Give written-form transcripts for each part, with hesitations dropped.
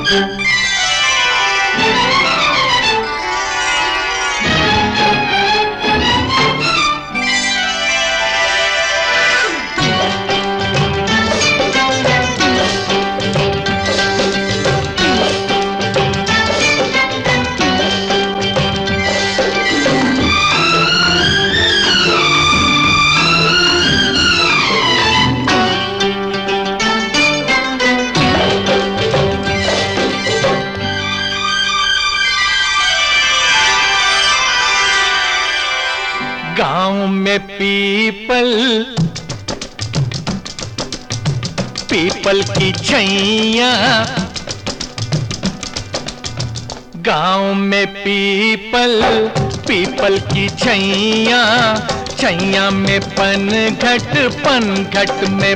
गांव में पीपल की छैया, गांव में पीपल की छैया, छैया में पनघट में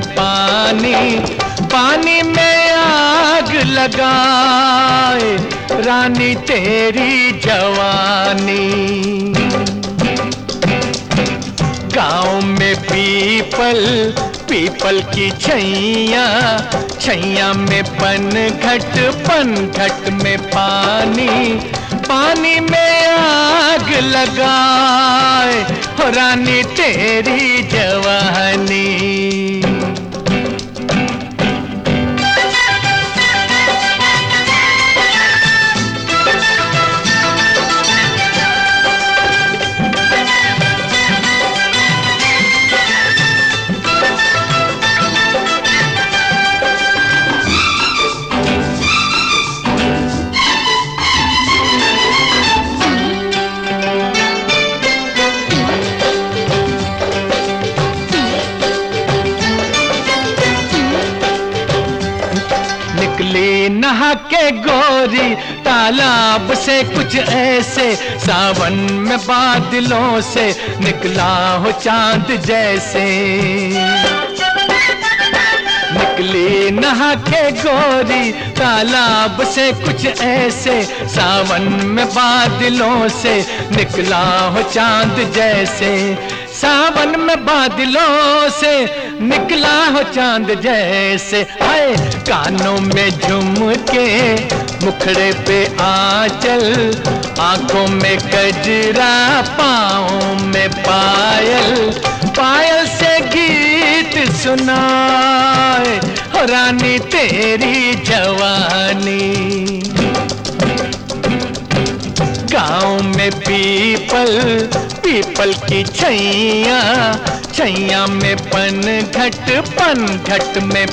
पानी में आग लगाए रानी तेरी जवानी। गांव में पीपल की छैया, छैया में पनघट में पानी में आग लगाए हो रानी तेरी जवानी। निकली नहा के गोरी तालाब से कुछ ऐसे, सावन में बादलों से निकला हो चांद जैसे। निकली नहा के गोरी तालाब से कुछ ऐसे, सावन में बादलों से निकला हो चांद जैसे। सावन में बादलों से निकला हो चांद जैसे। हाय कानों में झुमके, मुखड़े पे आंचल, आंखों में गजरा, पाँव में पायल, पायल से गीत सुनाए हो रानी तेरी जवानी। गांव में पीपल की छैया, छैया में पनघट में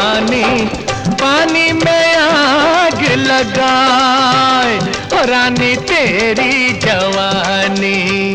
पानी में आग लगाए हो रानी तेरी जवानी।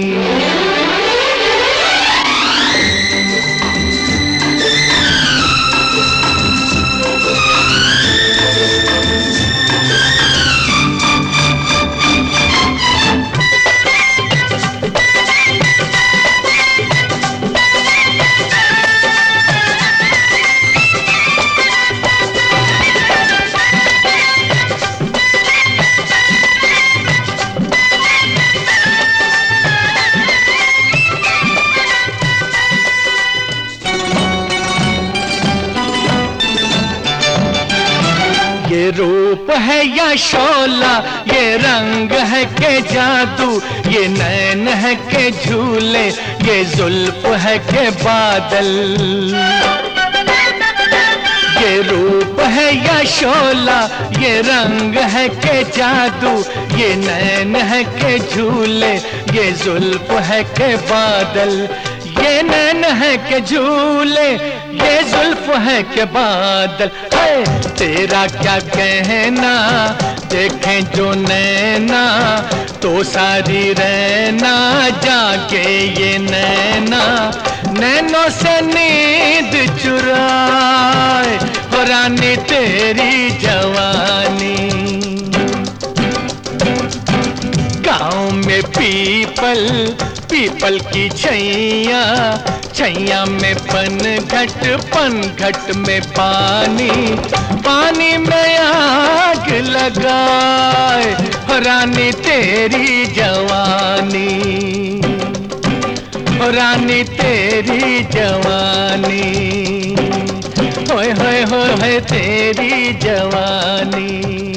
ये रूप है या शोला, ये रंग है के जादू, ये नैन है के झूले, ये जुल्फ है के बादल। ये रूप है या शोला, ये रंग है के जादू, ये नैन है के झूले, ये जुल्फ है के बादल। ये नैन है के झूले, ये जुल्फ है के बादल। है तेरा क्या कहना, देखें जो नैना तो सारी रहना जाके ये नैना, नैनों से नींद चुराए हो रानी तेरी जवानी। गांव में पीपल की छैया, छैया में पनघट में पानी में आग लगाए हो रानी तेरी जवानी, हो रानी तेरी जवानी, होय होय होय तेरी जवानी।